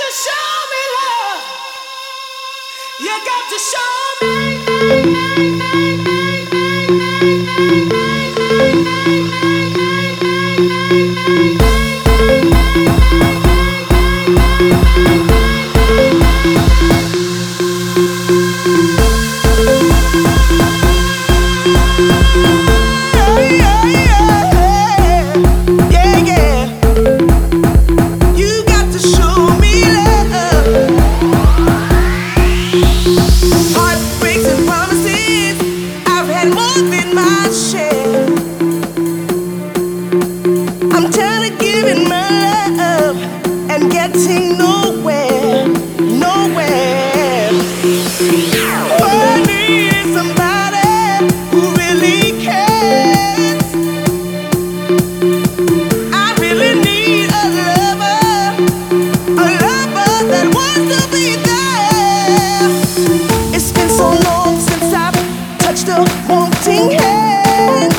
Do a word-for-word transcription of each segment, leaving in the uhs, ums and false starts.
to show me love. You got to show me. Getting nowhere, nowhere. Oh, I need somebody who really cares. I really need a lover, a lover that wants to be there. It's been so long since I've touched a wanting hand.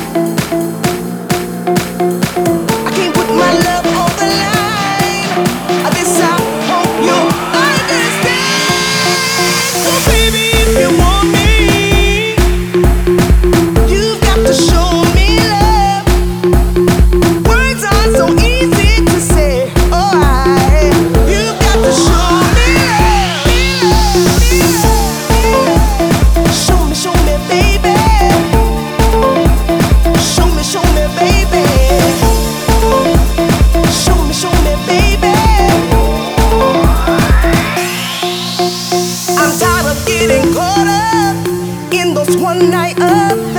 I can't put my love on the line. This I hope you understand. So baby, if you want me, you've got to show me love. Words are so easy to say. Oh, I, you've got to show me love. Show me, show me, baby. Show me, show me, baby. Show me, show me, baby. Getting caught up in those one night affairs.